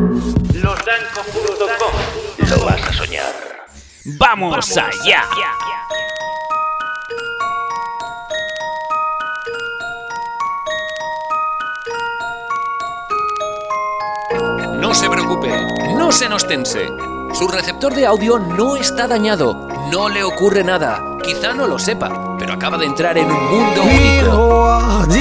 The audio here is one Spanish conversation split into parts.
Losdanco.com. Lo vas a soñar. ¡Vamos allá! No se preocupe, no se nos tense. Su receptor de audio no está dañado, no le ocurre nada. Quizá no lo sepa, pero acaba de entrar en un mundo único.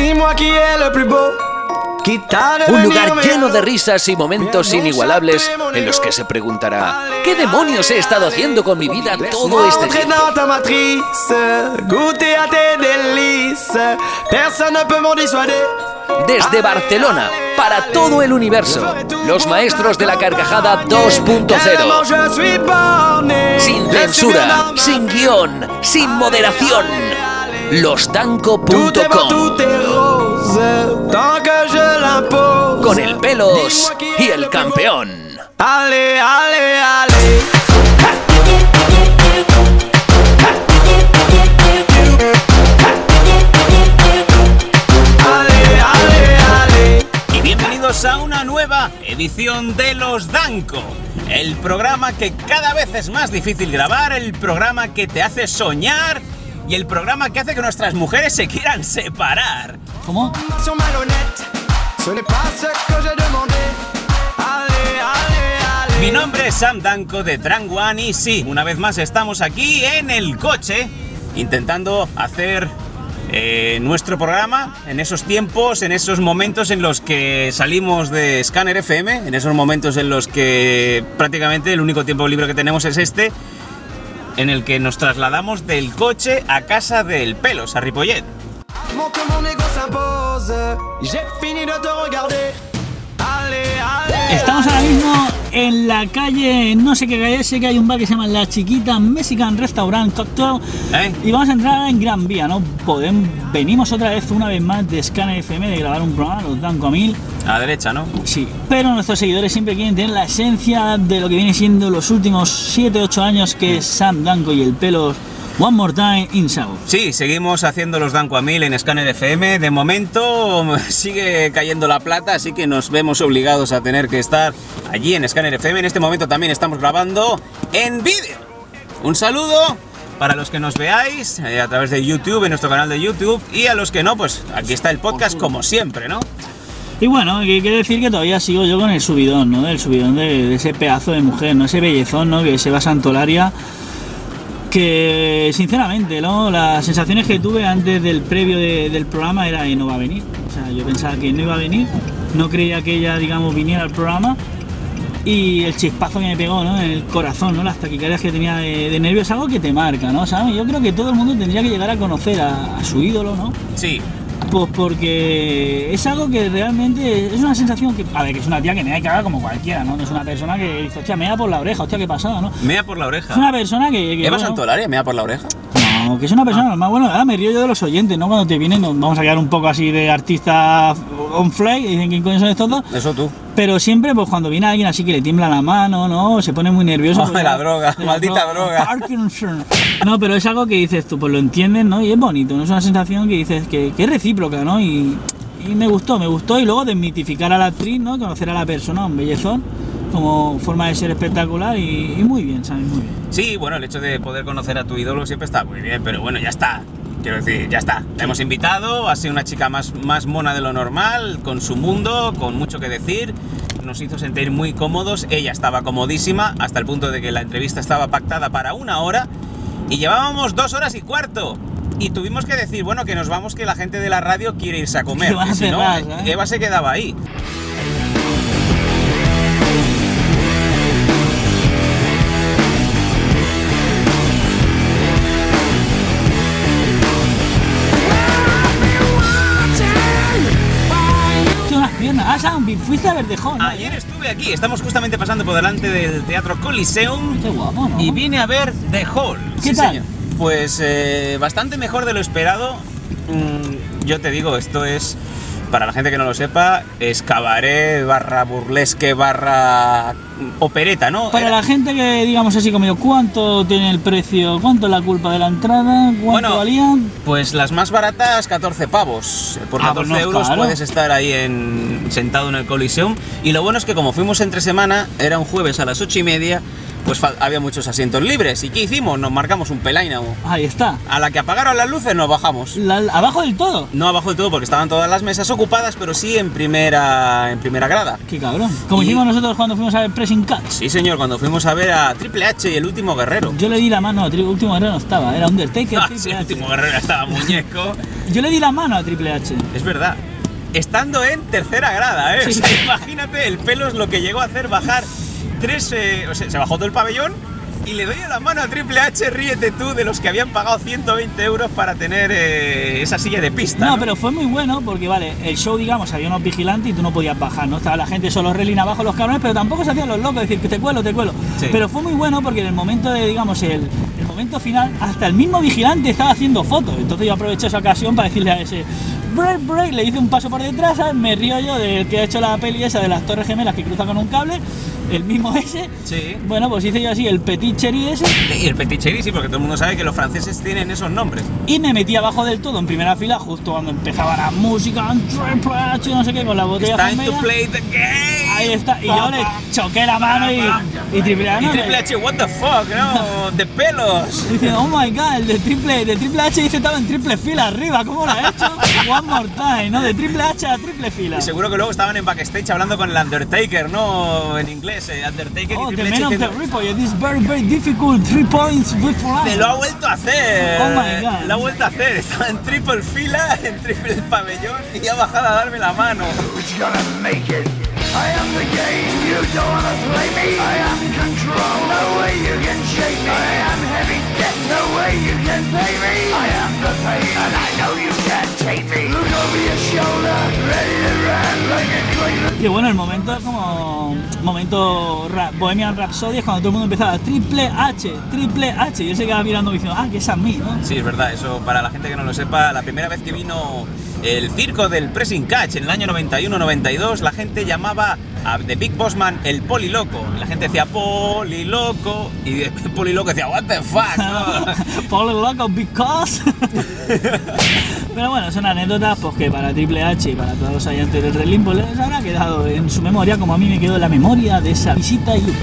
Un lugar lleno de risas y momentos inigualables en los que se preguntará: ¿qué demonios he estado haciendo con mi vida todo este tiempo? Desde Barcelona, para todo el universo, los maestros de la carcajada 2.0. Sin censura, sin guión, sin moderación. Losdanco.com. Con el Pelos y el campeón. Ale, ale, ale. Y bienvenidos a una nueva edición de Los Danco, el programa que cada vez es más difícil grabar, el programa que te hace soñar y el programa que hace que nuestras mujeres se quieran separar. ¿Cómo? Mi nombre es Sam Danco de Drunk One y sí, una vez más estamos aquí en el coche intentando hacer nuestro programa en esos tiempos, en esos momentos en los que salimos de Scanner FM, en esos momentos en los que prácticamente el único tiempo libre que tenemos es este, en el que nos trasladamos del coche a casa del Pelos, a Ripollet. Estamos ahora mismo en la calle, no sé qué calle, sé que hay un bar que se llama La Chiquita Mexican Restaurant Cocktail y vamos a entrar en Gran Vía, ¿no? Venimos una vez más de Scanner FM de grabar un programa, Los Danco a 1000. A la derecha, ¿no? Sí, pero nuestros seguidores siempre quieren tener la esencia de lo que viene siendo los últimos 7-8 años, que es Sam Danco y el Pelos. One more time in South. Sí, seguimos haciendo Los Danco a 1000 en Scanner FM. De momento sigue cayendo la plata, así que nos vemos obligados a tener que estar allí en Scanner FM. En este momento también estamos grabando en vídeo. Un saludo para los que nos veáis a través de YouTube, en nuestro canal de YouTube, y a los que no, pues aquí está el podcast como siempre, ¿no? Y bueno, hay que decir que todavía sigo yo con el subidón, ¿no? El subidón de ese pedazo de mujer, ¿no? Ese bellezón, ¿no? Que se va a Santolaria. Que sinceramente, ¿no? Las sensaciones que tuve antes del previo del programa era que no va a venir. O sea, yo pensaba que no iba a venir, no creía que ella, digamos, viniera al programa, y el chispazo que me pegó, ¿no? En el corazón, ¿no? Las taquicardias que tenía de nervios, es algo que te marca, ¿no? ¿Sabes? Yo creo que todo el mundo tendría que llegar a conocer a su ídolo, ¿no? Sí. Pues porque es algo que realmente es una sensación que, a ver, que es una tía que me da que haga como cualquiera, ¿no? No es una persona que dice, hostia, me da por la oreja, hostia, qué pasada, ¿no? Mea por la oreja. Es una persona que ¿Eva bueno, Santolaria mea por la oreja? No, que es una persona normal. Bueno, ahora me río yo de los oyentes, ¿no? Cuando te vienen, vamos a quedar un poco así de artista on fly, y dicen, ¿quién coño son estos dos? Eso tú. Pero siempre, pues cuando viene alguien así que le tiembla la mano, ¿no? Se pone muy nervioso. Oh, pues, la droga, maldita droga. Parkinson. No, pero es algo que dices tú, pues lo entiendes, ¿no? Y es bonito, ¿no? Es una sensación que dices que es recíproca, ¿no? Y me gustó. Y luego desmitificar a la actriz, ¿no? Conocer a la persona, un bellezón, como forma de ser espectacular y muy bien, ¿sabes? Muy bien. Sí, bueno, el hecho de poder conocer a tu ídolo siempre está muy bien, pero bueno, ya está. Quiero decir, ya está. La hemos invitado, ha sido una chica más mona de lo normal, con su mundo, con mucho que decir. Nos hizo sentir muy cómodos, ella estaba comodísima, hasta el punto de que la entrevista estaba pactada para 1 hora y llevábamos 2 horas y cuarto. Y tuvimos que decir, bueno, que nos vamos, que la gente de la radio quiere irse a comer. Que van a si no, cerrar, ¿eh? Eva se quedaba ahí. Ah, Sam, fuiste a ver The Hall, ¿no? Ayer estuve aquí, estamos justamente pasando por delante del Teatro Coliseum. Qué guapo, ¿no? Y vine a ver The Hall. ¿Qué Sí, tal? señor. Pues bastante mejor de lo esperado. Yo te digo, esto es para la gente que no lo sepa, es cabaret barra burlesque barra opereta, ¿no? Para la gente que, digamos así como yo, ¿cuánto tiene el precio? ¿Cuánto es la culpa de la entrada? ¿Cuánto valían? Pues las más baratas, 14 pavos. Por 14 pues no, euros claro. puedes estar ahí sentado en el Coliseum. Y lo bueno es que como fuimos entre semana, era un jueves a las 8:30, pues había muchos asientos libres. ¿Y qué hicimos? Nos marcamos un pelaínamo. Ahí está. A la que apagaron las luces nos bajamos. ¿Abajo del todo? No abajo del todo porque estaban todas las mesas ocupadas, pero sí en primera grada. Qué cabrón. Como hicimos nosotros cuando fuimos a ver Pressing Catch. Sí, señor, cuando fuimos a ver a Triple H y el Último Guerrero. Yo le di la mano a Último Guerrero, no estaba, era Undertaker. Ah, Triple sí, el H. Último Guerrero estaba muñeco. Yo le di la mano a Triple H. Es verdad. Estando en tercera grada, ¿eh? Sí. O sea, imagínate, el pelo es lo que llegó a hacer bajar o sea, se bajó todo el pabellón y le doy la mano a Triple H, ríete tú, de los que habían pagado 120 euros para tener esa silla de pista. No, pero fue muy bueno porque, vale, el show, digamos, había unos vigilantes y tú no podías bajar, ¿no? Estaba la gente solo relina abajo los cabrones, pero tampoco se hacían los locos, decir que te cuelo. Sí. Pero fue muy bueno porque en el momento de, digamos, el momento final, hasta el mismo vigilante estaba haciendo fotos. Entonces yo aproveché esa ocasión para decirle a ese break, le hice un paso por detrás, ¿sabes? Me río yo del que ha hecho la peli esa de las Torres Gemelas que cruza con un cable, el mismo ese. Sí. Bueno, pues hice yo así el Petit Cherry ese. Y el Petit Cherry, sí, porque todo el mundo sabe que los franceses tienen esos nombres. Y me metí abajo del todo en primera fila justo cuando empezaba la música, Triple H, no sé qué, con la botella It's time to Fumega. play the game. Ahí está, y yo le choqué la mano y Triple H. Y Triple H, what the fuck, no, de pelos. Dice, oh my god, el de Triple H dice estaba en triple fila arriba, ¿cómo lo ha hecho? One more time, ¿no? De Triple H a triple fila. Y seguro que luego estaban en backstage hablando con el Undertaker, ¿no? En inglés, Undertaker Oh, y the Triple man H of the diciendo, Ripple, it is very, very difficult, 3 points with fly. ¡te lo ha vuelto a hacer! Oh my God. Lo ha vuelto a hacer, estaba en triple fila, en triple pabellón y ha bajado a darme la mano. Who's gonna make it? I am the game, you don't wanna play me. I am control, no way you can shake me. I am heavy debt, no way you can pay me. I am the pain, and I know you can't take me. Look over your shoulder, ready to run like a Cleveland. Y bueno, el momento como Bohemian Rhapsody es cuando todo el mundo empezaba Triple H, y él se quedaba mirando diciendo, ah, que es a mí, ¿no? Sí, es verdad, eso para la gente que no lo sepa, la primera vez que vino el circo del Pressing Catch en el año 91-92, la gente llamaba a The Big Boss Man el Poliloco. Y la gente decía Poliloco y el Poliloco decía what the fuck, ¿no? Poliloco because. Pero bueno, son anécdotas pues, que para Triple H y para todos los oyentes del wrestling pues, les habrá quedado en su memoria, como a mí me quedó en la memoria de esa visita y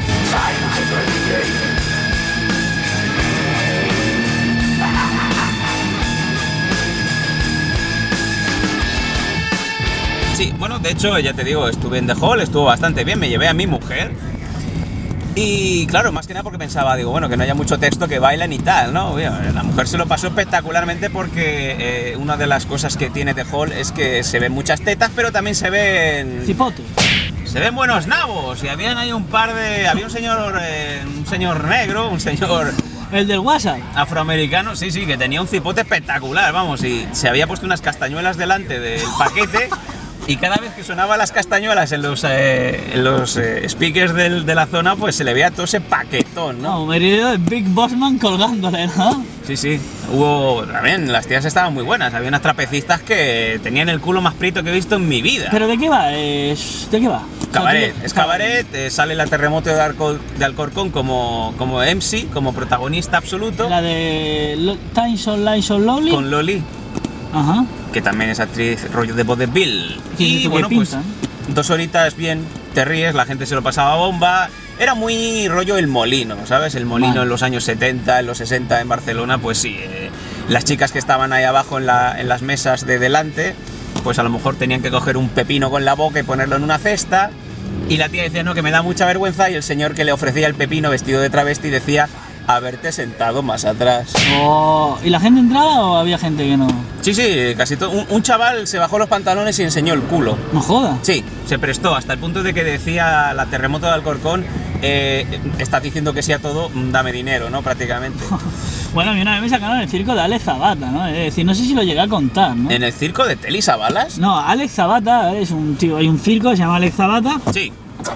Sí, bueno, de hecho, ya te digo, estuve en The Hall, estuvo bastante bien, me llevé a mi mujer. Y claro, más que nada porque pensaba, digo, bueno, que no haya mucho texto, que bailan y tal, ¿no? La mujer se lo pasó espectacularmente porque una de las cosas que tiene The Hall es que se ven muchas tetas, pero también se ven... cipote. Se ven buenos nabos y habían ahí había un señor negro, un señor... El del WhatsApp. afroamericano, sí, que tenía un cipote espectacular, vamos, y se había puesto unas castañuelas delante del paquete y cada vez que sonaban las castañuelas en los speakers de la zona, pues se le veía todo ese paquetón, ¿no? No, me río de Big Bossman colgándole, ¿no? Sí, hubo también, las tías estaban muy buenas, había unas trapecistas que tenían el culo más prieto que he visto en mi vida. ¿Pero de qué va? ¿De qué va? Cabaret, es cabaret, sale la Terremoto de Alcorcón como MC, como protagonista absoluto. La de Time So Light So Lovely. Con Loli, Ajá. que también es actriz rollo de vodevil. Sí, Y bueno, pues pinta. 2 horitas bien, te ríes, la gente se lo pasaba bomba. Era muy rollo El Molino, ¿sabes? El Molino Vale. en los años 70, en los 60 en Barcelona, pues sí. Las chicas que estaban ahí abajo en las mesas de delante, pues a lo mejor tenían que coger un pepino con la boca y ponerlo en una cesta. Y la tía decía, no, que me da mucha vergüenza. Y el señor que le ofrecía el pepino vestido de travesti decía, haberte sentado más atrás. Oh, ¿y la gente entraba o había gente que no? Sí, casi todo. Un chaval se bajó los pantalones y enseñó el culo. No joda. Sí, se prestó hasta el punto de que decía la Terremoto de Alcorcón, estás diciendo que sí a todo, dame dinero, ¿no? Prácticamente. Bueno, a mí una vez me sacaron el circo de Alex Zabata, ¿no? Es decir, no sé si lo llegué a contar, ¿no? ¿En el circo de Telly Savalas? No, Alex Zabata es un tío, hay un circo que se llama Alex Zabata Sí.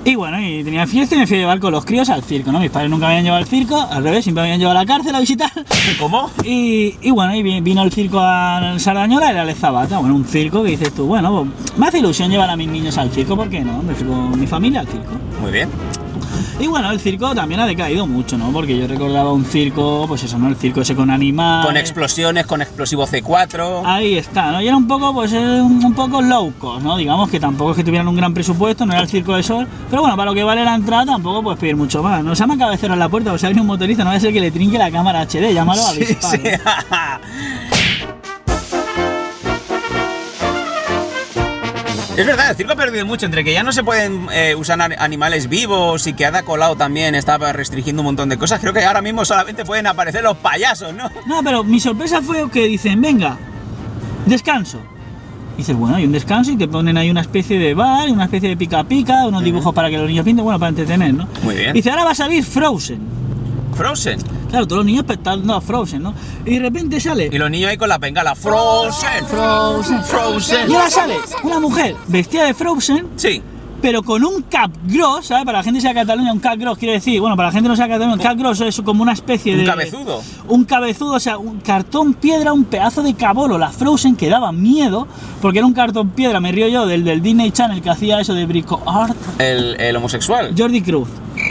Y bueno, y tenía fiesta y me fui a llevar con los críos al circo, ¿no? Mis padres nunca me habían llevado al circo, al revés, siempre me habían llevado a la cárcel a visitar. ¿Cómo? Y bueno, y vino el circo a Sardañola, era el Zabata, bueno, un circo que dices tú, bueno, pues, me hace ilusión llevar a mis niños al circo, ¿por qué no? Me fui con mi familia al circo. Muy bien. Y bueno, el circo también ha decaído mucho, ¿no? Porque yo recordaba un circo, pues eso, ¿no? El circo ese con animales. Con explosiones, con explosivo C4. Ahí está, ¿no? Y era un poco, pues, un poco low cost, ¿no? Digamos que tampoco es que tuvieran un gran presupuesto, no era el circo de sol. Pero bueno, para lo que vale la entrada tampoco puedes pedir mucho más. No se me acaba de cerrar la puerta, o sea, viene un motorista, no va a ser que le trinque la cámara HD, llámalo a avispar. Sí. Es verdad, el circo ha perdido mucho, entre que ya no se pueden usar animales vivos y que Ada Colau también estaba restringiendo un montón de cosas. Creo que ahora mismo solamente pueden aparecer los payasos, ¿no? No, pero mi sorpresa fue que dicen, venga, descanso. Y dices, bueno, hay un descanso y te ponen ahí una especie de bar, una especie de pica-pica, unos dibujos para que los niños pinten, bueno, para entretener, ¿no? Muy bien. Dice, ahora va a salir Frozen. Frozen. Claro, todos los niños expectando a Frozen, ¿no? Y de repente sale... Y los niños ahí con la bengala. Frozen. Frozen. Frozen. Y ahora sale una mujer vestida de Frozen, Sí. pero con un cap gros, ¿sabes? Para la gente que sea de Cataluña, un cap gros quiere decir, bueno, para la gente que no sea de Cataluña, un cap gros es como una especie de... Un cabezudo. Un cabezudo, o sea, un cartón piedra, un pedazo de cabolo, la Frozen, que daba miedo, porque era un cartón piedra, me río yo, del Disney Channel que hacía eso de Brico Art. El homosexual. Jordi Cruz.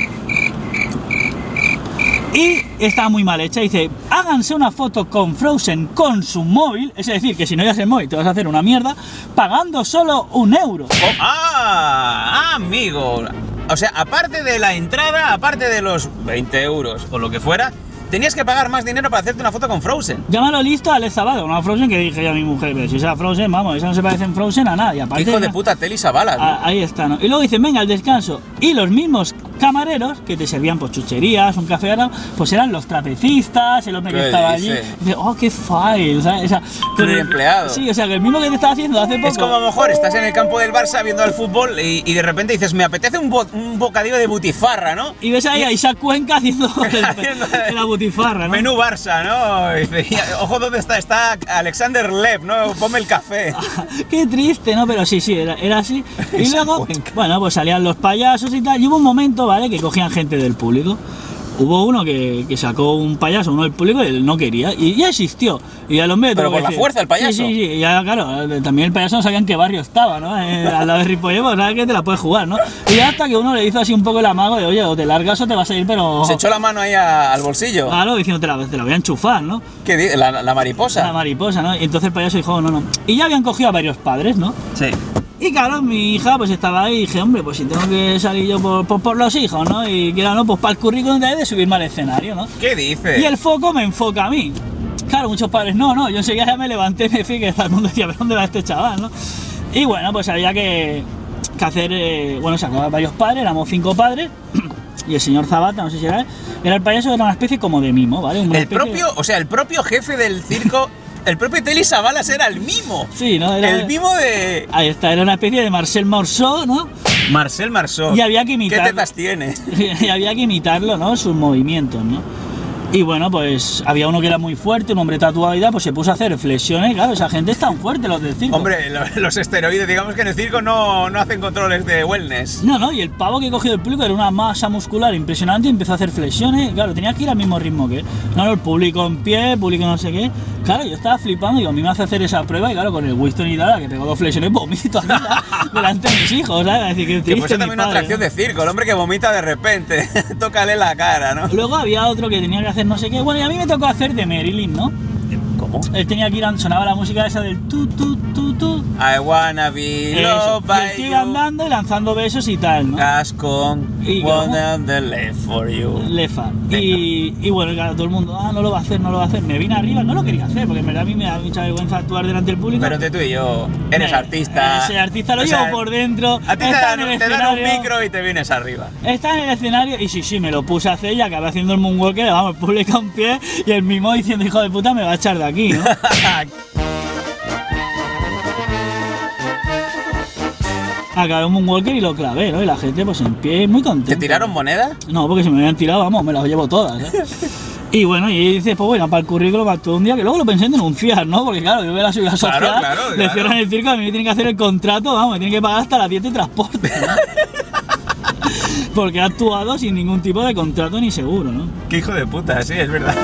Y estaba muy mal hecha, dice, háganse una foto con Frozen con su móvil, es decir, que si no llevas el móvil te vas a hacer una mierda, pagando solo €1. Amigo. O sea, aparte de la entrada, aparte de los 20 euros o lo que fuera, tenías que pagar más dinero para hacerte una foto con Frozen. Llámalo listo a Alex Zabala, una Frozen que dije yo a mi mujer, pero si esa Frozen, vamos, esa no se parece en Frozen a nadie. Aparte Hijo de puta, Telly Savalas, ¿no? Ahí está, ¿no? Y luego dicen, venga, al descanso. Y los mismos camareros que te servían pues chucherías, un café, pues eran los trapecistas, el hombre que ¿Qué estaba allí. dice? Dice, oh, qué fácil, ¿sabes? O sea, El empleado. Sí, o sea, que el mismo que te estaba haciendo hace poco. Es como a lo mejor estás en el campo del Barça viendo al fútbol y de repente dices, me apetece un bocadillo de butifarra, ¿no? Y ves ahí a Isaac Cuenca haciendo la butifarra, ¿no? Menú Barça, ¿no? Y dice, ojo, ¿dónde está? Está Alexander Lev, ¿no? Ponme el café. Qué triste, ¿no? Pero sí, era así. Y Isaac luego, Cuenca. bueno, pues salían los payasos y tal. Y hubo un momento, ¿vale? Que cogían gente del público. Hubo uno que sacó un payaso, uno del público, y él no quería. Y ya existió. Y al hombre... Pero tuvo que por la decir, fuerza, el payaso. Sí, y ya, claro, también el payaso no sabía en qué barrio estaba, ¿no? Al lado de Ripollevo, ¿sabes que te la puedes jugar, no? Y ya hasta que uno le hizo así un poco el amago de, oye, o te largas o te vas a ir, pero... Se echó la mano ahí al bolsillo. Claro, diciendo, te la voy a enchufar, ¿no? ¿Qué dice? La mariposa. La mariposa, ¿no? Y entonces el payaso dijo, no. Y ya habían cogido a varios padres, ¿no? Sí. Y claro, mi hija pues estaba ahí y dije, hombre, pues si tengo que salir yo por los hijos, ¿no? Y claro, no, pues para el currículum de subirme al escenario, ¿no? ¿Qué dice? Y el foco me enfoca a mí. Claro, muchos padres, no, yo enseguida ya me levanté, me fui, que todo el mundo decía, ¿pero dónde va este chaval, no? Y bueno, pues había que hacer, bueno, sacaban varios padres, éramos 5 padres, y el señor Zabata, no sé si era él, era el payaso, era una especie como de mimo, ¿vale? El propio jefe del circo... El propio Telly Savalas era el mimo. Sí, ¿no? El mimo de... Ahí está, era una especie de Marcel Marceau, ¿no? Marcel Marceau. Y había que imitarlo. ¿Qué tetas tiene? Y había que imitarlo, ¿no? Sus movimientos, ¿no? Y bueno, pues había uno que era muy fuerte, un hombre tatuado y tal, pues se puso a hacer flexiones. Claro, esa gente es tan fuerte, los del circo. Hombre, los esteroides, digamos que en el circo no hacen controles de wellness. No, y el pavo que cogió del público era una masa muscular impresionante y empezó a hacer flexiones. Claro, tenía que ir al mismo ritmo que él. No, el público en pie, el público no sé qué. Claro, yo estaba flipando, digo, a mí me hace hacer esa prueba y claro, con el Winston y tal, que pegó 2 flexiones, vomito delante de mis hijos, ¿sabes? Decir, que pues es también una atracción de circo, el hombre que vomita de repente, tócale la cara, ¿no? Luego había otro que tenía que hacer no sé qué, bueno, y a mí me tocó hacer de Marilyn, ¿no? ¿Cómo? Él tenía que ir, sonaba la música esa del tu. I wanna be loved by y iba andando y lanzando besos y tal, ¿no? Gas con Y one on the left for you. Lefa. Y bueno, claro, todo el mundo, no lo va a hacer. Me vine arriba, no lo quería hacer, porque en verdad a mí me da mucha vergüenza actuar delante del público. Pero entre tú y yo, eres artista. Ese artista lo O llevo sea, por dentro. A ti te dan un micro y te vienes arriba. Está en el escenario y sí, me lo puse a hacer y acabé haciendo el moonwalker, vamos, el público en pie y el mimo diciendo, hijo de puta, me va a echar de aquí, ¿no? Acabé un moonwalker y lo clavé, ¿no? Y la gente pues en pie, muy contenta. ¿Te tiraron monedas? No, porque si me habían tirado, vamos, me las llevo todas, ¿eh? Y bueno, y dices, pues bueno, para el currículum, para todo un día, que luego lo pensé en denunciar, ¿no? Porque claro, yo veo la seguridad social, Claro. le cierran el circo, a mí me tienen que hacer el contrato, vamos, me tienen que pagar hasta la dieta y transporte, ¿no? Porque ha actuado sin ningún tipo de contrato ni seguro, ¿no? Qué hijo de puta, sí, es verdad.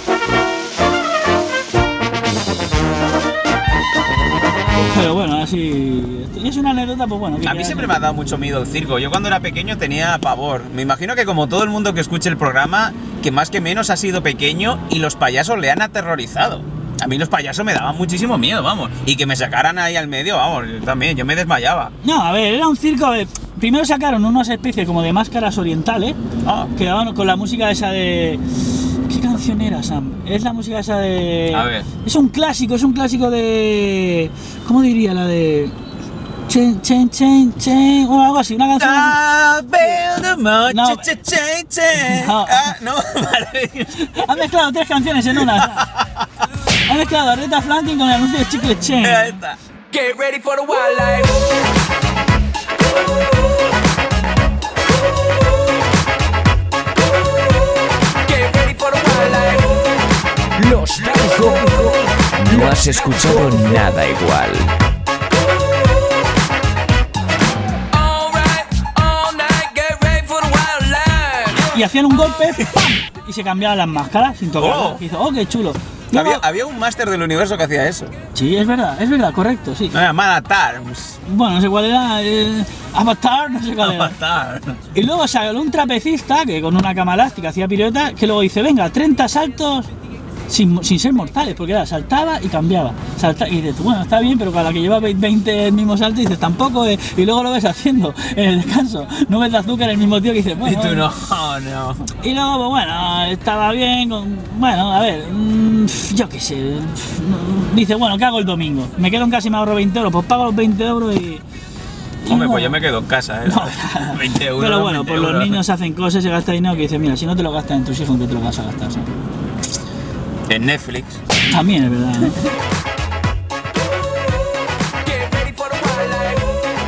Pero bueno, así... Es una anécdota, pues bueno... A mí siempre me ha dado mucho miedo el circo. Yo cuando era pequeño tenía pavor. Me imagino que como todo el mundo que escuche el programa, que más que menos ha sido pequeño y los payasos le han aterrorizado. A mí los payasos me daban muchísimo miedo, vamos. Y que me sacaran ahí al medio, vamos, yo me desmayaba. No, a ver, era un circo... A ver, primero sacaron unas especies como de máscaras orientales, que daban con la música esa de... ¿Qué canción era, Sam? Es la música esa de... A ver. Es un clásico de... ¿Cómo diría? La de... Chen, chen, chen, chen... O algo así, una canción... No. No, vale. Han mezclado 3 canciones en una. Han mezclado a Aretha Franklin con el anuncio de Chicle Chen. Ahí está. Get ready for the wildlife. Get ready for the wildlife. Los Danco. No has escuchado nada igual. Y hacían un golpe, ¡pam! Y se cambiaban las máscaras sin tocar. Oh. Y dice, oh, qué chulo. Luego, Había un máster del universo que hacía eso. sí, es verdad, correcto, sí. No era Manatarms. Bueno, no sé cuál era, Avatar, no sé cuál era. Avatar. Y luego salió un trapecista que con una cama elástica hacía piruetas, que luego dice, venga, 30 saltos sin ser mortales, porque era, saltaba y cambiaba. Y dices, bueno, está bien, pero cada que lleva 20 el mismo salto, dices, tampoco, y luego lo ves haciendo en el descanso. No ves de azúcar el mismo tío que dice, bueno. Y tú no. Y luego, pues bueno, estaba bien, bueno, a ver, yo qué sé. Dice, bueno, ¿qué hago el domingo? Me quedo en casa y me ahorro 20 euros, pues pago los 20 euros y... Hombre, no. pues yo me quedo en casa, ¿eh? No. 20 euros. Pero bueno, 20 pues los euros. niños hacen cosas, se gasta dinero que dicen, mira, si no te lo gastas en tus hijos, ¿en qué te lo vas a gastar? ¿Sabes? En Netflix. También es verdad, ¿no? Get ready for the wildlife.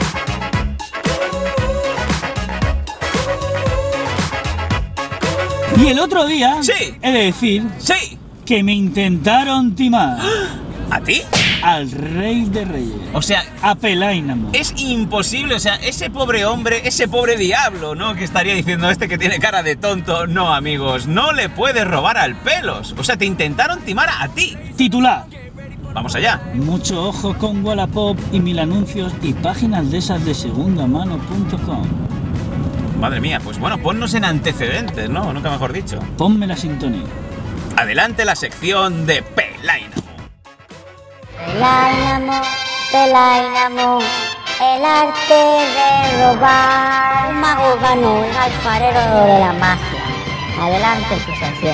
Y el otro día, Sí. he de decir ¡Sí! que me intentaron timar ¿A ti? al Rey de Reyes, O sea, a Pelaínamo. es imposible, o sea, ese pobre hombre, ese pobre diablo, ¿no? Que estaría diciendo este que tiene cara de tonto. No, amigos, no le puedes robar al Pelos. O sea, te intentaron timar a ti. Titular: Vamos allá. mucho ojo con Wallapop y mil anuncios y páginas de esas de segundamano.com. Madre mía, pues bueno, ponnos en antecedentes, ¿no? Nunca mejor dicho. Ponme la sintonía. Adelante la sección de Pelaínamo. Pelaínamo, Pelaínamo, el arte de robar. Un mago urbano, un alfarero de la magia. Adelante su sección.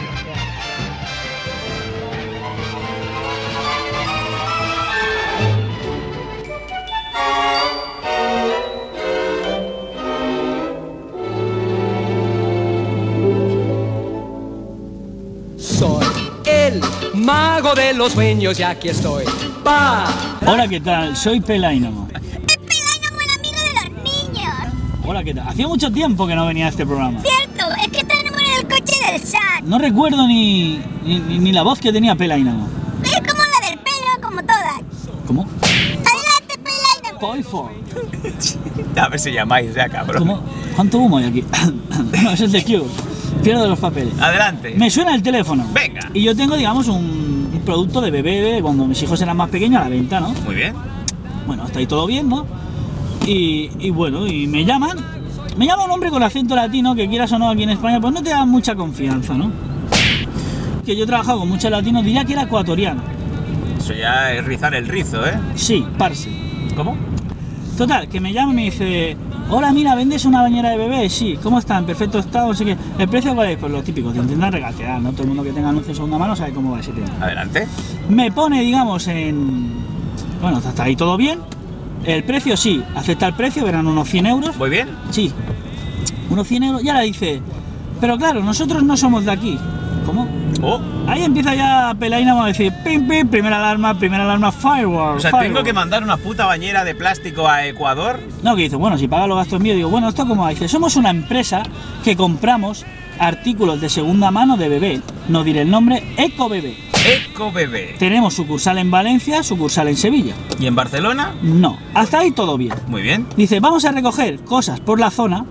Soy el mago de los sueños y aquí estoy. ¡Pa! Hola, ¿qué tal? Soy Pelaínamo. Pelaínamo, el amigo de los niños. Hola, ¿qué tal? Hacía mucho tiempo que no venía a este programa. Cierto, es que tenemos en el coche del SAT. No recuerdo ni la voz que tenía Pelaínamo. Es como la del pelo, como todas. ¿Cómo? Adelante, Pelaínamo. Poifo. A ver si llamáis ya, cabrón. ¿Cómo? ¿Cuánto humo hay aquí? No, eso es de Cure. Pierdo los papeles. Adelante. Me suena el teléfono. Venga. Y yo tengo, digamos, un producto de bebé cuando mis hijos eran más pequeños a la venta, ¿no? Muy bien. Bueno, hasta ahí todo bien, ¿no? Y bueno, y me llama un hombre con acento latino que quieras o no aquí en España, pues no te da mucha confianza, ¿no? Que yo he trabajado con muchos latinos, diría que era ecuatoriano. Eso ya es rizar el rizo, ¿eh? Sí, parce. ¿Cómo? Total, que me llama y me dice, hola, mira, ¿vendes una bañera de bebé? Sí, ¿cómo está? ¿En perfecto estado? No sé qué. ¿El precio cuál es? Pues lo típico, te intentan regatear, ¿no? Todo el mundo que tenga anuncios de segunda mano sabe cómo va ese tema. Adelante. Me pone, digamos, bueno, hasta ahí todo bien. El precio, sí, acepta el precio, verán unos 100 euros. Muy bien. Sí, unos 100 euros. Y ahora dice, pero claro, nosotros no somos de aquí. ¿Cómo? Oh. Ahí empieza ya Pelaínamo a decir, pim, pim, primera alarma, firewall. O sea, firewall. tengo que mandar una puta bañera de plástico a Ecuador. No, que dice, bueno, si paga los gastos míos, digo, bueno, ¿esto cómo va? Dice, somos una empresa que compramos artículos de segunda mano de bebé. No diré el nombre, Ecobebé. Ecobebé. Tenemos sucursal en Valencia, sucursal en Sevilla. ¿Y en Barcelona? No, hasta ahí todo bien. Muy bien. Dice, vamos a recoger cosas por la zona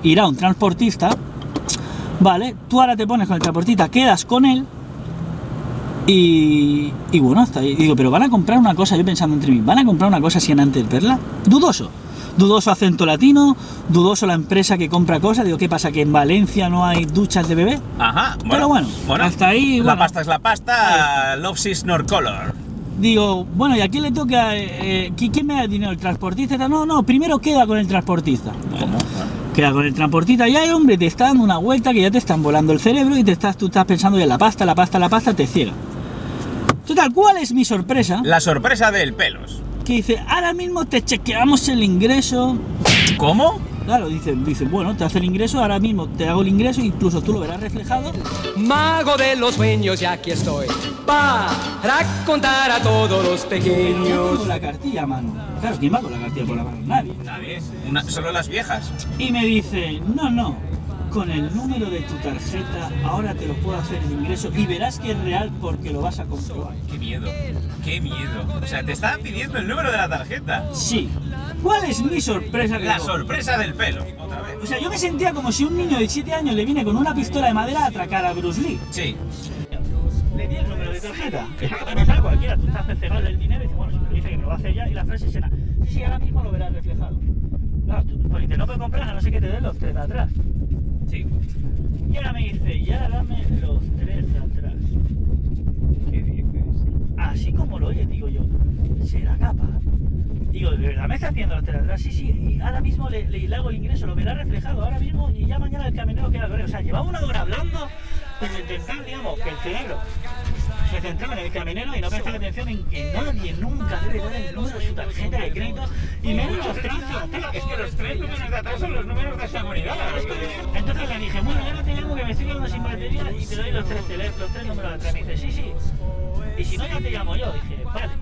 irá un transportista, vale, tú ahora te pones con el transportista, quedas con él y bueno, hasta ahí. Y digo, pero van a comprar una cosa, yo pensando entre mí, ¿van a comprar una cosa sin antes verla? Dudoso acento latino, dudoso la empresa que compra cosas. Digo, ¿qué pasa? ¿Que en Valencia no hay duchas de bebé? Ajá, pero bueno, hasta ahí... La pasta es la pasta, love is nor color. Digo, bueno, ¿y a quién le toca? ¿Quién me da el dinero? ¿El transportista? No, primero queda con el transportista. ¿Cómo? Queda con el transportista y ahí, hombre, te está dando una vuelta que ya te están volando el cerebro y tú estás pensando ya la pasta te ciega. Total, ¿cuál es mi sorpresa? La sorpresa del pelos. Que dice, ahora mismo te chequeamos el ingreso. ¿Cómo? Claro, dice, bueno, te hace el ingreso, ahora mismo te hago el ingreso, incluso tú lo verás reflejado. Mago de los sueños, ya aquí estoy para contar a todos los pequeños. Yo tengo la cartilla a mano. Claro, ¿quién va con la cartilla por la mano? Nadie. Solo las viejas. Y me dice, no, con el número de tu tarjeta ahora te lo puedo hacer el ingreso y verás que es real porque lo vas a comprobar. Qué miedo. O sea, te estaban pidiendo el número de la tarjeta. Sí. ¿Cuál es mi sorpresa? La sorpresa del pelo, otra vez. O sea, yo me sentía como si un niño de 7 años le viene con una pistola de madera a atracar a Bruce Lee. Sí. Le di el número de tarjeta. Que cualquiera, tú estás cegado el dinero y dices, bueno, si me dice que me lo va a hacer ya y la frase será, sí, ahora mismo lo verás reflejado. Claro, tú por internet no puedes comprar a no ser que te den los 3 de atrás. Sí. Y ahora me dice, ya dame los 3 de atrás. ¿Qué dices? Así como lo oye, digo yo, ¿será capaz? Digo, ¿de verdad me está haciendo los 3 de atrás? Sí, y ahora mismo le hago el ingreso, lo verá reflejado ahora mismo y ya mañana el camionero queda con él. O sea, llevaba una hora hablando para intentar, digamos, que el cerebro se centraba en el camionero y no prestaba atención en que nadie nunca debe dar el número de su tarjeta de crédito y menos los 3 de atrás. Es que los 3 números de atrás son los números de seguridad. Entonces le dije, bueno, ya no te llamo que me estoy quedando sin batería y te doy los 3 números de atrás. Me dice, sí. Y si no, ya te llamo yo. Dije, vale.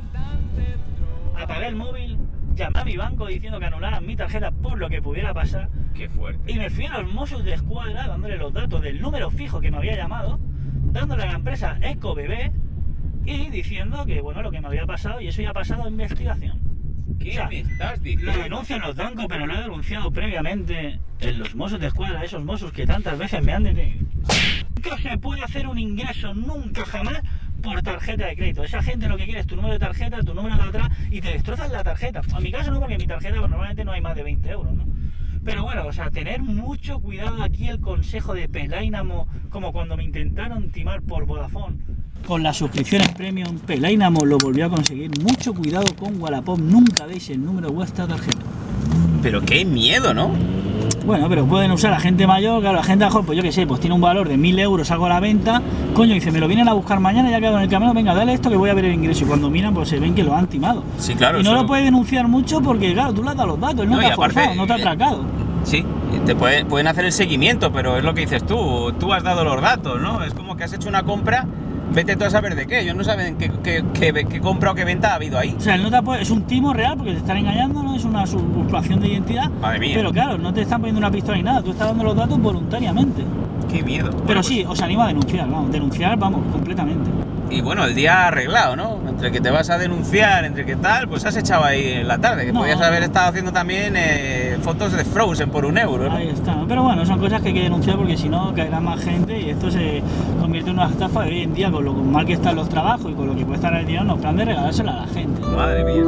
Apagué el móvil, llamé a mi banco diciendo que anularan mi tarjeta por lo que pudiera pasar. Qué fuerte. Y me fui a los Mossos de Escuadra dándole los datos del número fijo que me había llamado, dándole a la empresa EcoBebé y diciendo que, bueno, lo que me había pasado, y eso ya ha pasado a investigación. ¿Qué me estás diciendo? Lo denuncio en los bancos, pero lo he denunciado previamente en los Mossos de Escuadra, esos Mossos que tantas veces me han detenido. Nunca se puede hacer un ingreso, nunca jamás, por tarjeta de crédito. Esa gente lo que quiere es tu número de tarjeta, tu número de atrás y te destrozan la tarjeta. En mi caso no, porque en mi tarjeta pues, normalmente no hay más de 20 euros, ¿no? Pero bueno, o sea, tener mucho cuidado aquí, el consejo de Pelainamo, como cuando me intentaron timar por Vodafone. Con las suscripciones premium, Pelainamo lo volvió a conseguir. Mucho cuidado con Wallapop, nunca deis el número de vuestra tarjeta. Pero qué miedo, ¿no? Bueno, pero pueden usar a gente mayor, claro, la gente mejor, pues yo qué sé, pues tiene un valor de 1.000 euros, hago a la venta, coño, dice, me lo vienen a buscar mañana, ya quedo en el camino, venga, dale esto que voy a ver el ingreso. Y cuando miran, pues se ven que lo han timado. Sí, claro. Y no lo puedes denunciar mucho porque, claro, tú le has dado los datos, él no te ha forzado, no te ha atracado. Sí, te pueden hacer el seguimiento, pero es lo que dices tú has dado los datos, ¿no? Es como que has hecho una compra, vete tú a saber de qué, ellos no saben qué compra o qué venta ha habido ahí. O sea, él no te es un timo real porque te están engañando, no es una usurpación de identidad. Madre mía. Pero claro, no te están poniendo una pistola ni nada, tú estás dando los datos voluntariamente. Qué miedo. Pero bueno, sí, os animo a denunciar, vamos, completamente. Y bueno, el día arreglado, ¿no? Entre que te vas a denunciar, entre que tal, pues has echado ahí en la tarde, que podías haber estado haciendo también fotos de Frozen por €1, ¿no? Ahí está, pero bueno, son cosas que hay que denunciar porque si no caerá más gente y esto se convierte en una estafa de hoy en día con lo mal que están los trabajos y con lo que cuesta el dinero, nos plan de regalárselo a la gente. Madre mía.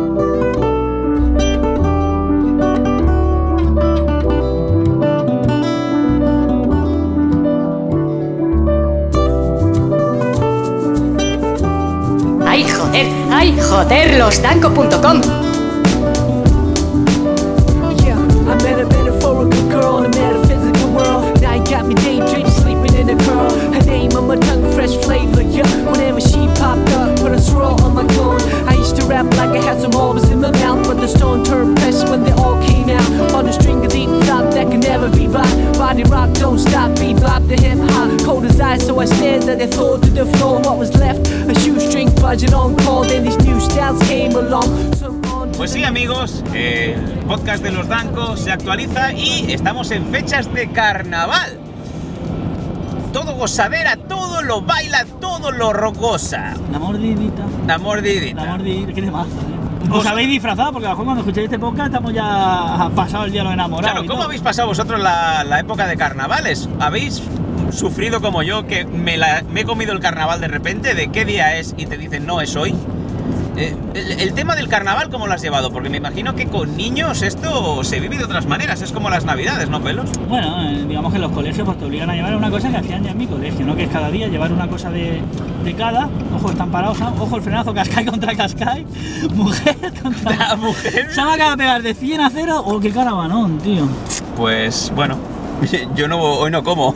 ¡Ay, joder! Losdanco.com. Yeah, I met a metaphorical girl in a metaphysical world. Now you got me daydreaming, sleeping in a curl. Her name on my tongue, fresh flavor, yeah. Whenever she popped up, put a swirl on my clone. I used to rap like I had some olives in my mouth, but the stone turned pressure when they all came out. On a string of deep thought that can never be bought. Body rock, don't stop, bebop the hip hop. Cold as ice, so I stared at the floor to the floor. What was left? A shoestring budget on call. Then these new styles came along. Pues sí, amigos, el podcast de Los Dancos se actualiza y estamos en fechas de carnaval. Todo gozadera, todo lo baila, todo lo rocosa. La mordidita. La mordidita. La mordidita, qué temazo, ¿Os habéis disfrazado? Porque a lo mejor cuando escuchéis este podcast estamos ya pasados el día de los enamorados. Claro, ¿cómo habéis pasado vosotros la época de carnavales? ¿Habéis sufrido como yo que me he comido el carnaval de repente? ¿De qué día es? Y te dicen, no, es hoy. El tema del carnaval, ¿cómo lo has llevado? Porque me imagino que con niños esto se vive de otras maneras, es como las navidades, ¿no, Pelos? Bueno, digamos que en los colegios pues te obligan a llevar una cosa que hacían ya en mi colegio, ¿no? Que es cada día llevar una cosa de cada. Ojo, están parados, ¿no? Ojo el frenazo, Cascai contra Cascai. Mujer contra... ¿La mujer? Se me acaba de pegar de 100 a 0. Oh, qué caravanón, tío. Pues, bueno, yo hoy no como.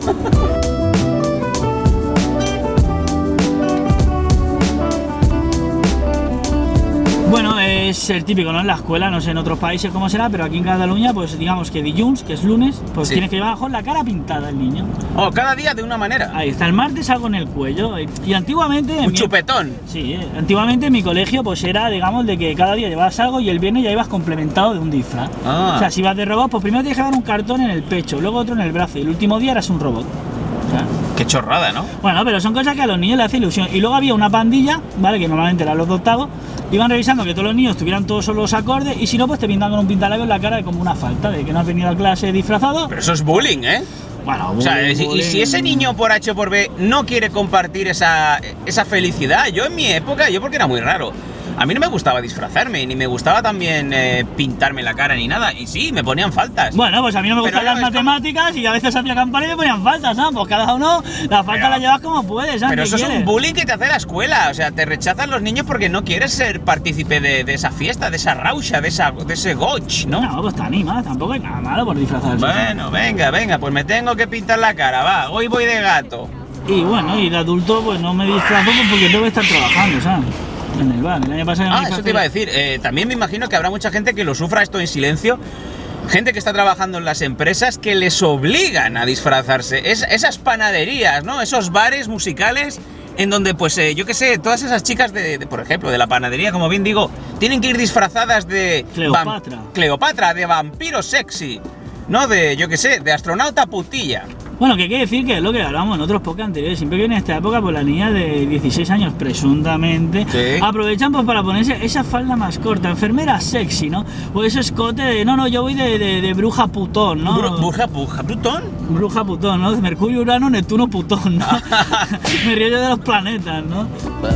Bueno, es el típico, ¿no? En la escuela, no sé en otros países cómo será, pero aquí en Cataluña, pues digamos que dilluns, que es lunes, pues tienes que llevar la cara pintada el niño. Oh, cada día de una manera. Ahí está, el martes algo en el cuello. Y antiguamente... Un chupetón. Sí, antiguamente en mi colegio pues era, digamos, de que cada día llevabas algo y el viernes ya ibas complementado de un disfraz. O sea, si ibas de robot, pues primero tienes que llevar un cartón en el pecho, luego otro en el brazo y el último día eras un robot. O sea, qué chorrada, ¿no? Bueno, pero son cosas que a los niños les hace ilusión. Y luego había una pandilla, ¿vale? Que normalmente eran los de octavo. Iban revisando que todos los niños tuvieran todos los acordes y si no, pues te pintan con un pintalabios en la cara como una falta de que no has venido a clase disfrazado. Pero eso es bullying, ¿eh? Bueno, o sea, y si ese niño por H o por B no quiere compartir esa felicidad, yo en mi época, porque era muy raro, a mí no me gustaba disfrazarme, ni me gustaba también pintarme la cara ni nada, y sí, me ponían faltas. Bueno, pues a mí no me gustan las matemáticas y a veces hacía campaña y me ponían faltas, ¿sabes? Pues cada uno la falta la llevas como puedes, ¿sabes? Pero eso es un bullying que te hace la escuela, o sea, te rechazan los niños porque no quieres ser partícipe de esa fiesta, de esa raucha, de ese goch, ¿no? No, pues te animas, tampoco hay nada malo por disfrazarse. Bueno, venga, pues me tengo que pintar la cara, va, hoy voy de gato. Y bueno, y de adulto pues no me disfrazo porque tengo que estar trabajando, ¿sabes? En el bar, el año pasado... eso te iba a decir, también me imagino que habrá mucha gente que lo sufra esto en silencio, gente que está trabajando en las empresas que les obligan a disfrazarse, esas panaderías, ¿no? Esos bares musicales en donde, pues, yo qué sé, todas esas chicas por ejemplo, de la panadería, como bien digo, tienen que ir disfrazadas de... Cleopatra, de vampiro sexy, ¿no? De, yo qué sé, de astronauta putilla. Bueno, que quiere decir que es lo que hablamos en otros podcasts anteriores. Siempre que viene esta época, pues las niñas de 16 años, presuntamente, aprovechan pues para ponerse esa falda más corta, enfermera sexy, ¿no? O ese escote de, no, yo voy de bruja putón, ¿no? ¿Bruja putón? Bruja putón, ¿no? Mercurio, Urano, Neptuno, Putón, ¿no? Me río yo de los planetas, ¿no?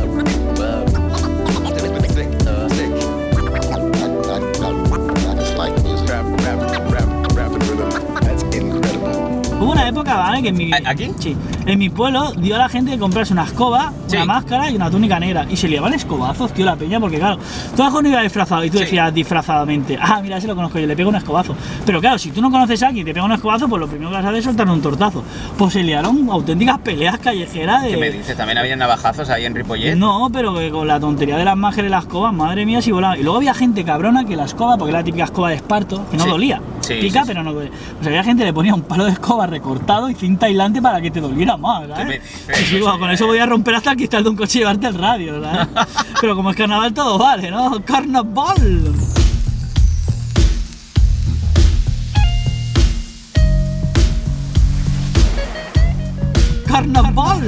Hubo una época, ¿vale? Que en mi... ¿Aquí? Sí. En mi pueblo dio a la gente que comprarse una escoba, una máscara y una túnica negra. Y se liaban escobazos, tío, la peña, porque claro, tú abajo no ibas disfrazado y tú decías disfrazadamente, mira, ese lo conozco yo, le pego un escobazo. Pero claro, si tú no conoces a alguien y te pega un escobazo, pues lo primero que vas a hacer es soltarle un tortazo. Pues se liaron auténticas peleas callejeras de... ¿Qué me dices? ¿También había navajazos ahí en Ripollet? No, pero que con la tontería de las máscaras y las escobas, madre mía, si volaba. Y luego había gente cabrona que la escoba, porque era la típica escoba de esparto, que no dolía. Pica, pero no dolía. Pues había gente que le ponía un palo de escoba recortado y cinta aislante para que te doliera más, ¿sabes? Sí, bueno, con eso voy a romper hasta el cristal de un coche y llevarte el radio, ¿sabes? Pero como es carnaval todo vale, ¿no? ¡Carnaval! ¡Carnaval!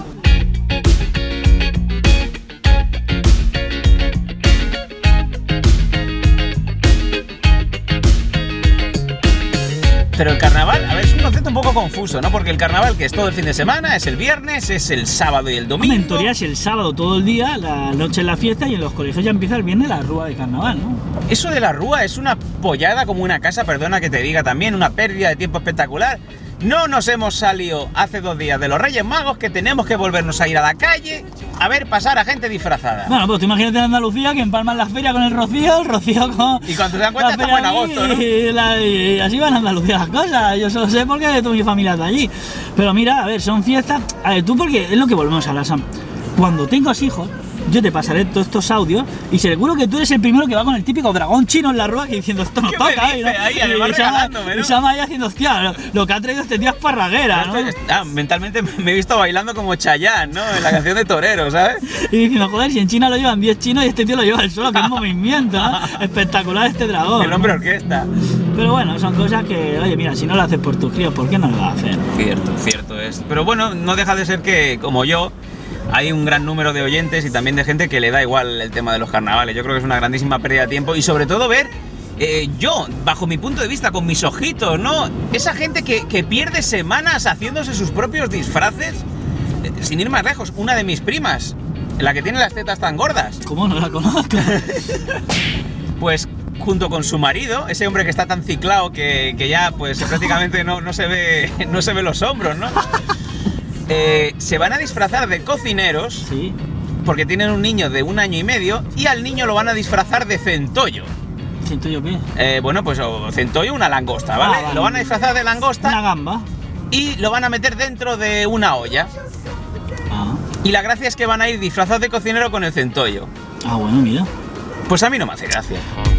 Pero el carnaval, a ver, es un concepto un poco confuso, ¿no? Porque el carnaval, que es todo el fin de semana, es el viernes, es el sábado y el domingo. En teoría es el sábado todo el día, la noche en la fiesta, y en los colegios ya empieza el viernes la rúa de carnaval, ¿no? Eso de la rúa es una pollada como una casa, perdona que te diga también, una pérdida de tiempo espectacular. No nos hemos salido hace 2 días de los Reyes Magos, que tenemos que volvernos a ir a la calle a ver pasar a gente disfrazada. Bueno, pues tú imagínate en Andalucía que empalman la feria con el rocío con... Y cuando se dan cuenta estamos en agosto, ¿no? Y así van a Andalucía las cosas. Yo solo sé porque toda mi familia está allí. Pero mira, a ver, son fiestas... A ver, tú porque es lo que volvemos a hablar, Sam. Cuando tengas hijos, yo te pasaré todos estos audios y seguro que tú eres el primero que va con el típico dragón chino en la rúa que diciendo esto no toca, ¿no? Y Sama ahí haciendo, hostia, lo que ha traído este tío es parraguera, ¿no? Mentalmente me he visto bailando como Chayanne, ¿no? En la canción de Torero, ¿sabes? Y diciendo, joder, si en China lo llevan 10 chinos y este tío lo lleva él solo, que es movimiento, ¿no? Espectacular este dragón. El hombre orquesta. Pero bueno, son cosas que, oye, mira, si no lo haces por tus críos, ¿por qué no lo vas a hacer? Cierto es. Pero bueno, no deja de ser que, como yo, hay un gran número de oyentes y también de gente que le da igual el tema de los carnavales. Yo creo que es una grandísima pérdida de tiempo y sobre todo ver, yo, bajo mi punto de vista, con mis ojitos, ¿no? Esa gente que pierde semanas haciéndose sus propios disfraces, sin ir más lejos. Una de mis primas, la que tiene las tetas tan gordas. ¿Cómo no la conozco? Pues junto con su marido, ese hombre que está tan ciclado que ya pues prácticamente no se ve los hombros, ¿no? Se van a disfrazar de cocineros, sí, porque tienen un niño de 1 año y medio y al niño lo van a disfrazar de centollo. ¿Centollo qué? Bueno, pues centollo, una langosta, ¿vale? Vale. Lo van a disfrazar de langosta. Una gamba. Y lo van a meter dentro de una olla. Ah. Y la gracia es que van a ir disfrazados de cocinero con el centollo. Ah, bueno, mira. Pues a mí no me hace gracia.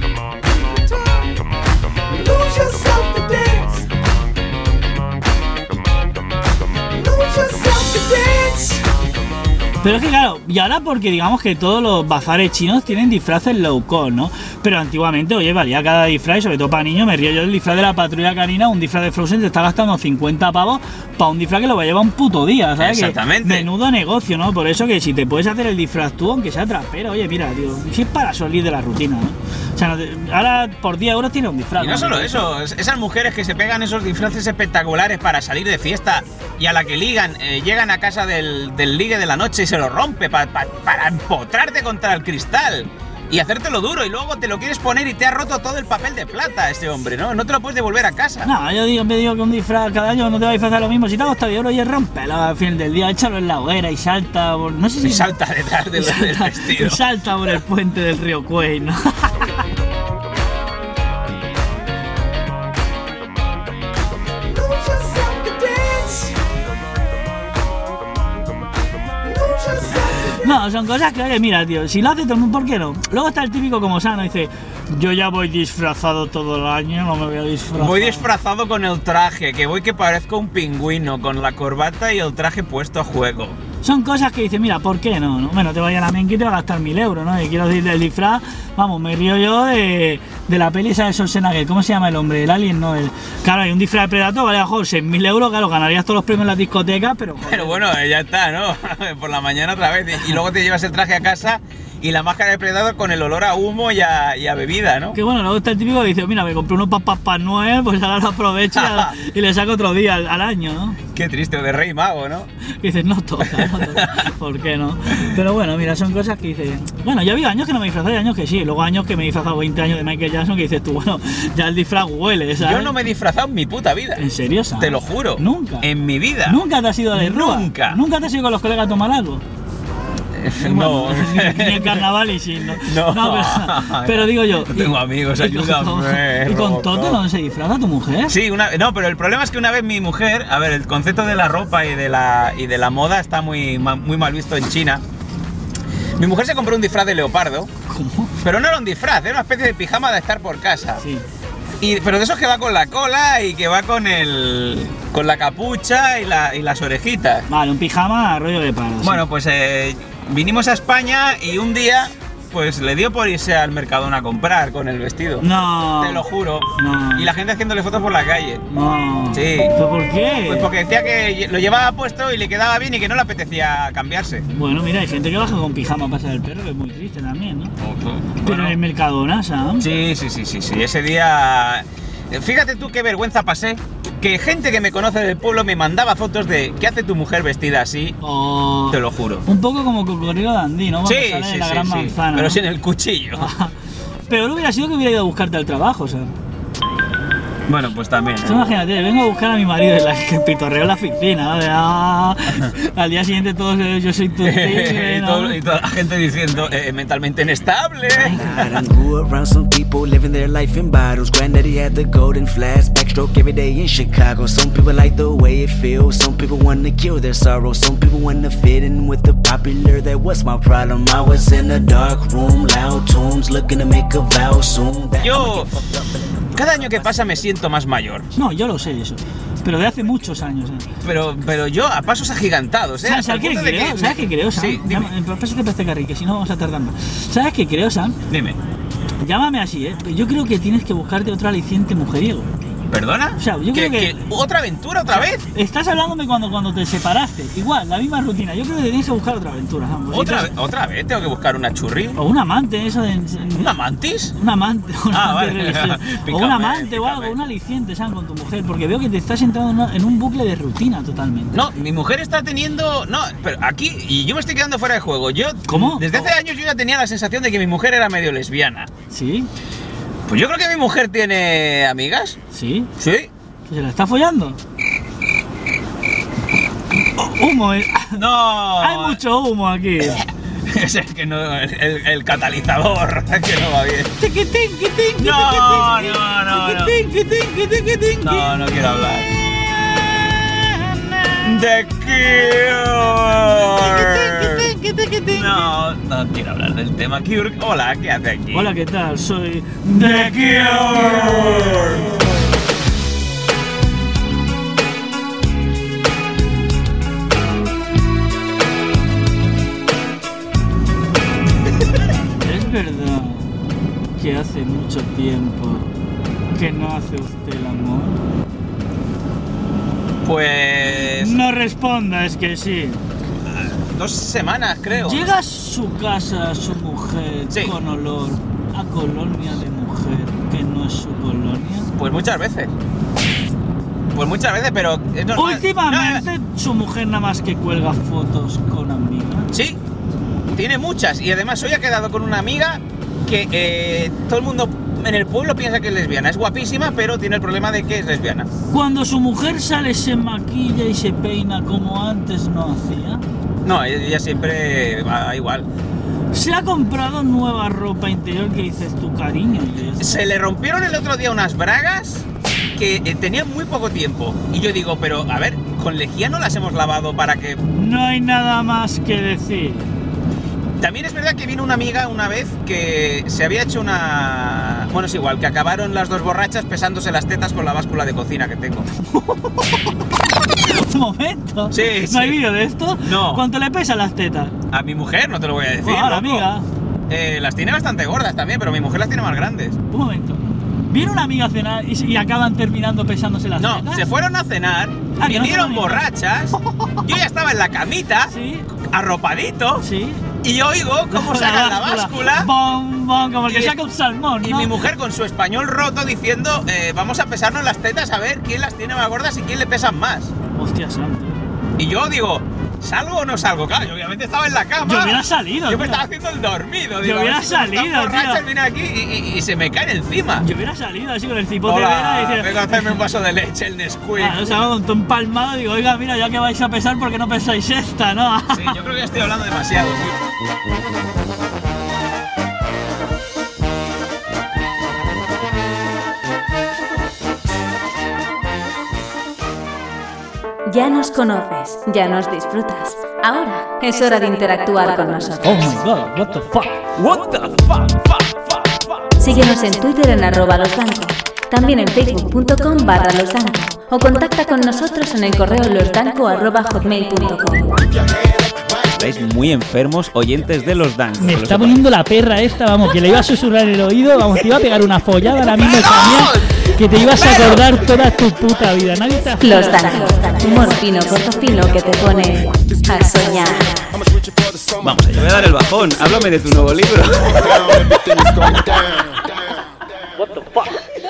Pero es que claro, y ahora porque digamos que todos los bazares chinos tienen disfraces low cost, ¿no? Pero antiguamente, oye, valía cada disfraz, y sobre todo para niños, me río yo del disfraz de la patrulla canina, un disfraz de Frozen te está gastando 50 pavos para un disfraz que lo va a llevar un puto día, ¿sabes? Exactamente. Que menudo negocio, ¿no? Por eso que si te puedes hacer el disfraz tú, aunque sea trapero, oye, mira, tío, si es para salir de la rutina, ¿no? O sea, ahora por 10 euros tiene un disfraz. Y no solo eso, esas mujeres que se pegan esos disfraces espectaculares para salir de fiesta y a la que ligan, llegan a casa del ligue de la noche y se lo rompe para empotrarte contra el cristal y hacértelo duro y luego te lo quieres poner y te ha roto todo el papel de plata este hombre, ¿no? No te lo puedes devolver a casa. No, yo me digo que un disfraz cada año no te va a disfrazar lo mismo. Si te ha costado de oro, oye, rómpelo al fin del día, échalo en la hoguera y salta por... No sé si... Y salta detrás del vestido. Y salta por el puente del río Kwai, ¿no? No, son cosas que, oye, mira, tío, si lo hace todo el mundo, ¿por qué no? Luego está el típico como Sano, dice, yo ya voy disfrazado todo el año, no me voy a disfrazar. Voy disfrazado con el traje, que voy que parezco un pingüino, con la corbata y el traje puesto a juego. Son cosas que dices, mira, ¿por qué no? Bueno, te vaya a la menca y te va a gastar 1000 euros, ¿no? Y quiero decir, del disfraz, vamos, me río yo de la peli esa de Schwarzenegger, ¿cómo se llama el hombre? El alien, ¿no? Claro, hay un disfraz de Predator, vale, a mejor 6.000 euros, claro, ganarías todos los premios en las discotecas, pero... Joder. Pero bueno, ya está, ¿no? Por la mañana otra vez, y luego te llevas el traje a casa y la máscara de Predator con el olor a humo y a bebida, ¿no? Que bueno, luego está el típico que dice, mira, me compré unos papas para Noel, pues ahora lo aprovecho y le saco otro día al año, ¿no? Qué triste, o de Rey Mago, ¿no? Que dices, no toca, ¿por qué no? Pero bueno, mira, son cosas que dices, bueno, yo ha habido años que no me disfrazaba y años que sí, luego años que me he disfrazado 20 años de Michael Jackson que dices tú, bueno, ya el disfraz huele, ¿sabes? Yo no me he disfrazado en mi puta vida. ¿En serio, sabes? Te lo juro. Nunca. En mi vida. ¿Nunca te has ido de rúa? Nunca. ¿Nunca te has ido con los colegas a tomar algo? No. Bueno, ni en carnaval y sí, ¿no? No. Pero digo yo... No tengo amigos, ayúdame. ¿Y con Toto no se disfraza tu mujer? Sí, no, pero el problema es que una vez mi mujer, a ver, el concepto de la ropa y de la moda está muy mal visto en China. Mi mujer se compró un disfraz de leopardo. ¿Cómo? Pero no era un disfraz, era una especie de pijama de estar por casa. Sí. Pero de esos que va con la cola y que va con la capucha y las orejitas. Vale, un pijama rollo de paro. Bueno, pues vinimos a España y un día pues le dio por irse al Mercadona a comprar con el vestido. No. Te lo juro. No. Y la gente haciéndole fotos por la calle. No. Sí. ¿Pero por qué? Pues porque decía que lo llevaba puesto y le quedaba bien y que no le apetecía cambiarse. Bueno, mira, hay gente que baja con pijama a pasar el perro, que es muy triste también, ¿no? Bueno. Pero en el Mercadona, Sam. Sí. Ese día... Fíjate tú qué vergüenza pasé, que gente que me conoce del pueblo me mandaba fotos de ¿qué hace tu mujer vestida así? Oh, te lo juro. Un poco como Cocodrilo Dandí, ¿no? Sí, Cuando sale de la gran manzana, pero ¿no? sin el cuchillo. Pero no hubiera sido que hubiera ido a buscarte al trabajo, ¿sabes? Bueno, pues también. Tú imagínate, vengo a buscar a mi marido que pitorreo en la oficina, ¿no? Al día siguiente todos yo soy tu tigre, ¿no? y toda la gente diciendo mentalmente inestable. I done grew around some people living their life in bottles. Granddaddy had the golden flash, backstroke every day in Chicago. Some people like the way it feels, some people want to kill their sorrow. Some people want to fit in with the popular, that was my problem. I was in a dark room, loud tunes, looking to make a vow soon. Yo, cada año que pasa me siento más mayor. No, yo lo sé eso, pero de hace muchos años. Pero yo a pasos agigantados, ¿eh? ¿Sabes qué creo, Sam? Sí, dime. Pásate para este carril, que si no vamos a tardar más. ¿Sabes qué creo, Sam? Dime. Llámame así, ¿eh? Yo creo que tienes que buscarte otro aliciente mujeriego. ¿Perdona? O sea, yo creo que ¿Otra aventura otra vez? Estás hablándome cuando te separaste. Igual, la misma rutina. Yo creo que tenías que buscar otra aventura, ambos. ¿Otra vez? ¿Tengo que buscar una churri? O un amante, eso de... ¿Un amantis? Un amante. Vale. O un amante o algo, un aliciente, ¿sabes? Con tu mujer. Porque veo que te estás entrando en un bucle de rutina totalmente. No, mi mujer está teniendo... No, pero aquí... Y yo me estoy quedando fuera de juego. ¿Cómo? Desde hace años yo ya tenía la sensación de que mi mujer era medio lesbiana. ¿Sí? Pues yo creo que mi mujer tiene amigas. ¿Sí? Sí. ¿Se la está follando? Humo, No. Hay mucho humo aquí. Es que no, el catalizador, que no va bien. No quiero hablar. The Cure. No quiero hablar del tema Cure. Hola, ¿qué hace aquí? Hola, ¿qué tal? Soy The Cure. ¿Es verdad que hace mucho tiempo que no hace usted el amor? Pues... No responda, es que sí. 2 semanas, creo. ¿Llega a su casa su mujer con olor a colonia de mujer que no es su colonia? Pues muchas veces. Pero... es normal. Últimamente su mujer nada más que cuelga fotos con amigas. Sí, tiene muchas. Y además hoy ha quedado con una amiga que todo el mundo en el pueblo piensa que es lesbiana. Es guapísima, pero tiene el problema de que es lesbiana. Cuando su mujer sale, se maquilla y se peina como antes no hacía. No, ella siempre va igual. ¿Se ha comprado nueva ropa interior que dices tu cariño? Se le rompieron el otro día unas bragas que tenían muy poco tiempo. Y yo digo, pero a ver, con lejía no las hemos lavado para que... No hay nada más que decir. También es verdad que vino una amiga una vez que se había hecho una... Bueno, es igual, que acabaron las 2 borrachas pesándose las tetas con la báscula de cocina que tengo. Un momento. Sí, ¿No hay vídeo de esto? No. ¿Cuánto le pesan las tetas? A mi mujer, no te lo voy a decir. A la amiga. Las tiene bastante gordas también, pero mi mujer las tiene más grandes. Un momento. ¿Viene una amiga a cenar y acaban terminando pesándose las tetas? No, se fueron a cenar, vinieron borrachas, yo ya estaba en la camita, arropadito, y oigo cómo sacan la báscula. Bom, bom, como el que saca un salmón, ¿no? Y mi mujer con su español roto diciendo, vamos a pesarnos las tetas a ver quién las tiene más gordas y quién le pesan más. Hostia santo. Y yo digo, ¿salgo o no salgo? Claro, yo obviamente estaba en la cama. Yo hubiera salido, Yo me estaba haciendo el dormido. Digo, yo hubiera salido, tío. Viene aquí y se me caen encima. Yo hubiera salido así con el cipote de vera y decir... venga a hacerme un vaso de leche, el Nesquik. O sea, con tu empalmado digo, oiga, mira, ya que vais a pesar, ¿por qué no pesáis esta, no? Sí, yo creo que estoy hablando demasiado, tío. Ya nos conoces, ya nos disfrutas. Ahora es hora de interactuar con nosotros. Oh my god, what the fuck? What the fuck? Síguenos en Twitter en @losdanco, también en facebook.com/losdanco o contacta con nosotros en el correo losdanco@hotmail.com. Estáis muy enfermos, oyentes de Los Danco. Me está poniendo la perra esta, vamos, que le iba a susurrar en el oído, vamos, te iba a pegar una follada ahora mismo también, que te ibas a acordar toda tu puta vida. Nadie te Los Danco, humor fino, corto fino que te pone a soñar. Vamos, te voy a dar el bajón, háblame de tu nuevo libro. What the fuck?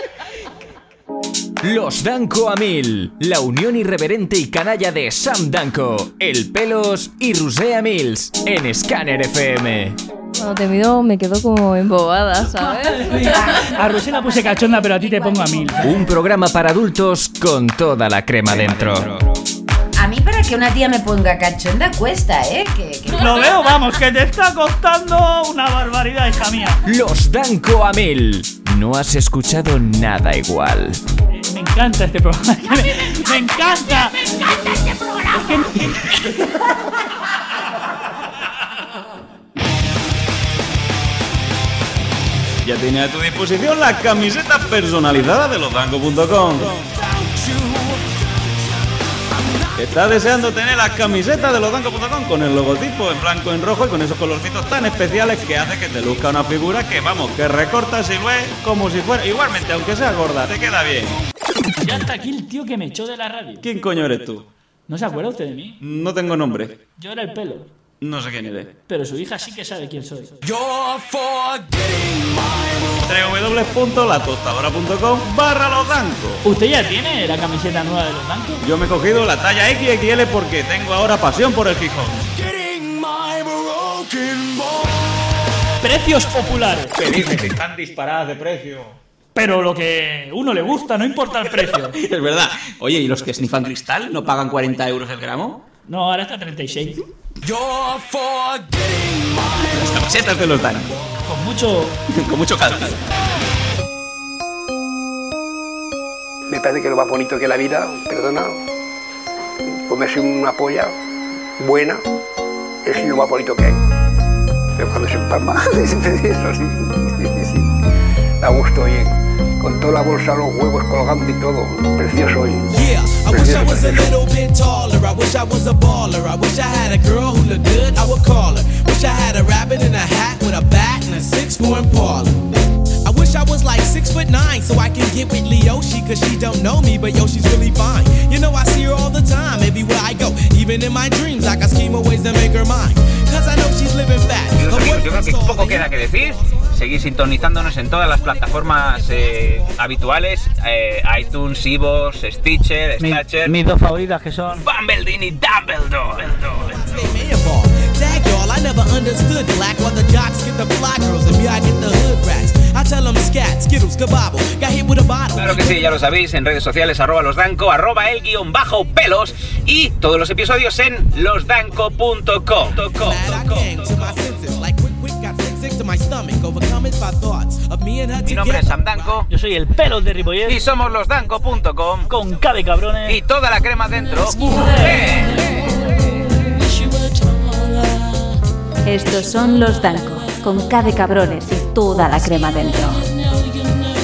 Los Danco a 1000, la unión irreverente y canalla de Sam Danco, El Pelos y Rusea Mills en Scanner FM. Cuando te miro me quedo como embobada, ¿sabes? A Rusé la puse cachonda, pero a ti te pongo a 1000. Un programa para adultos con toda la crema dentro. A mí para que una tía me ponga cachonda cuesta, ¿eh? Lo veo, vamos, que te está costando una barbaridad, hija mía. Los Danco a 1000. No has escuchado nada igual. Me encanta este programa. Me encanta. este programa. Ya tiene a tu disposición la camiseta personalizada de losdanco.com. ¿Estás deseando tener la camiseta de losdanco.com con el logotipo en blanco y en rojo y con esos colorcitos tan especiales que hace que te luzca una figura que, vamos, que recortas y lo es como si fuera... Igualmente, aunque sea gorda, te queda bien. Ya está aquí el tío que me echó de la radio. ¿Quién coño eres tú? ¿No se acuerda usted de mí? No tengo nombre. Yo era el Pelo. No sé quién eres. Pero su hija sí que sabe quién soy. www.latostadora.com/losdancos. ¿Usted ya tiene la camiseta nueva de los Dancos? Yo me he cogido la talla XXL porque tengo ahora pasión por el Gijón. Precios populares. Felices, están disparadas de precio. Pero lo que uno le gusta, no importa el precio. Es verdad. Oye, ¿y los que snifan cristal no pagan 40 euros el gramo? No, ahora está 36. Las camisetas de los Dancos. Con mucho calcio. Me parece que lo más bonito que la vida, perdona, comerse una polla buena es lo más bonito que hay. Pero cuando se empalma, eso sí, da gusto, oye, con toda la bolsa, los huevos colgando y todo, precioso, oye. Yeah, I wish I was a little bit taller, I wish I was a baller, I wish I had a girl who looked good, I would call her. Wish I had a rabbit in a hat with a bat and a 6'4" Impala. I wish I was like 6'9" so I can get with Leoshi, cause she don't know me, but yo, she's really fine. You know, I see her all the time, everywhere I go. Even in my dreams, I can scheme of ways to make her mine. Cause I know she's living fat. Yo creo que poco queda que decir. Seguís sintonizándonos en todas las plataformas habituales. iTunes, iVoox, Stitcher, Snatcher. Mis dos favoritas que son Bumbledee y Dumbledore. Tag y'all, I never understood black while the jocks get the fly girls and me I get the hood rats. I tell them scat, skittles, kababo, got hit with a bottle. Claro que sí, ya lo sabéis, en redes sociales @losdanco, @el_pelos y todos los episodios en losdanco.com. Mi nombre es Sam Danco. Yo soy el Pelos de Ripollet. Y somos losdanco.com. Con K de cabrones. Y toda la crema dentro. Estos son los Danco, con K de cabrones y toda la crema dentro.